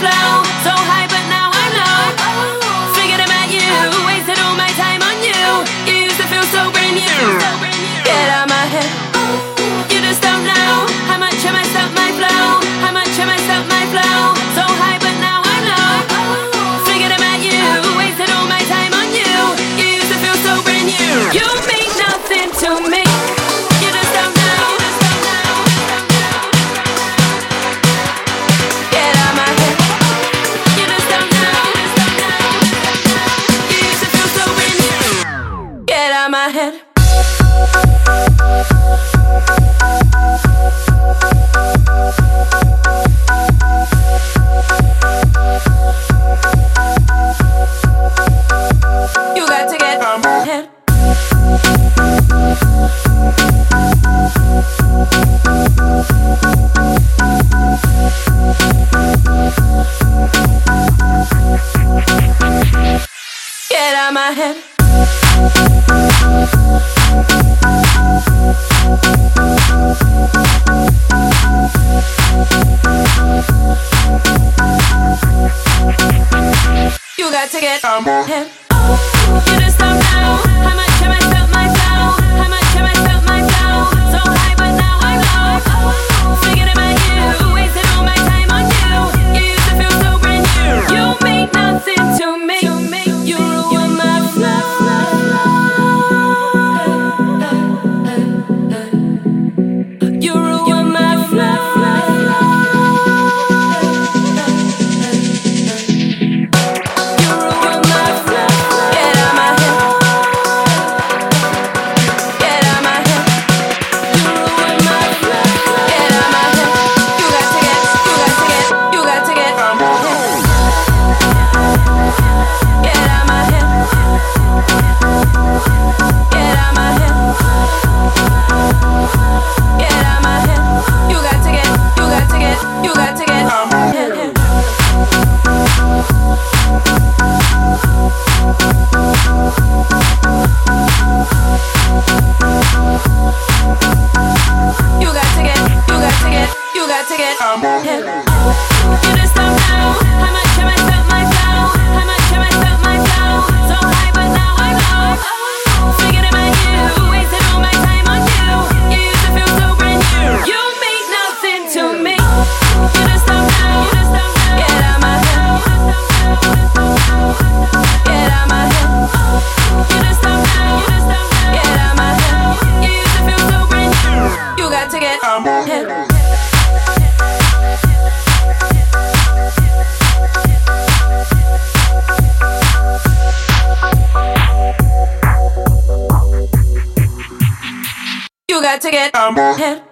flow. So high, but now I'm low. Figured about you, wasted all my time on you. You used to feel so brand new. Get out my head. You just don't know how much I messed up my flow. How much I messed up my flow. So high, but now I'm low. Figured about you, wasted all my time on you. You used to feel so brand new. You mean nothing to me. You just don't know. Get out my head. You just don't know. You used to feel so brand new. Get out my head. You got to get out my head. Get out my head. You got to get out my head. You just don't know how much I messed up my flow. How much I messed up my flow. So high, but now I'm low. Figured about you, wasted all my time on you. You used to feel so brand new. You mean nothing to me. You ruin my flow. You ruin my flow. You ruin my flow. Get out my head. Get out my head. You ruin my flow. Get out my head. You got to get out my head. Get out my head. Get out my head. Get out my head. You got to get out my head. You got to get out my head. You just don't know how much I messed up my flow. How much I messed up my flow. So high, but now I'm low. Figured about you, wasted all my time on you. You used to feel so brand new. You mean nothing to me. You just don't know. Get out my head. Get out my head. You just don't know. Get out my head. You used to feel so brand new. You got to get out my head. You got to get out my head.